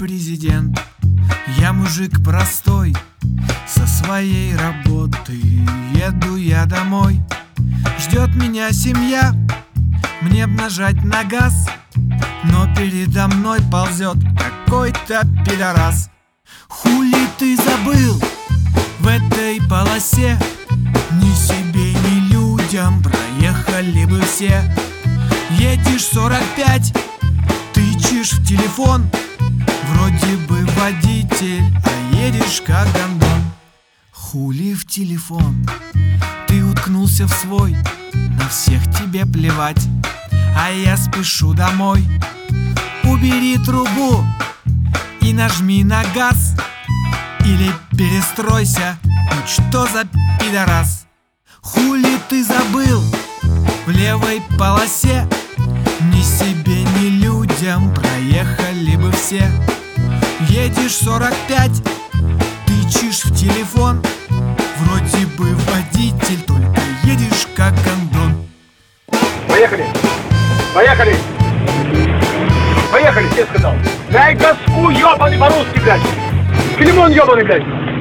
президент. Я мужик простой, со своей работы еду я домой. Ждет меня семья, мне б нажать на газ, но передо мной ползет какой-то пидорас. Хули ты забыл в этой полосе? Ни себе, ни людям проехали бы все. Едешь 45, тычешь в телефон, вроде бы водитель, а едешь как гондон. Хули в телефон? Ты уткнулся в свой, на всех тебе плевать, а я спешу домой. Убери трубу и нажми на газ, или перестройся, ну что за пидорас? Хули ты забыл в левой полосе? Ни себе, ни людям проехали бы все. Едешь 45, тычешь в телефон, вроде бы водитель, только едешь как гондон. Поехали! Поехали! Поехали, тебе сказал! Дай газку, ёбаный, по-русски, блядь! Филимон, ёбаный, блядь!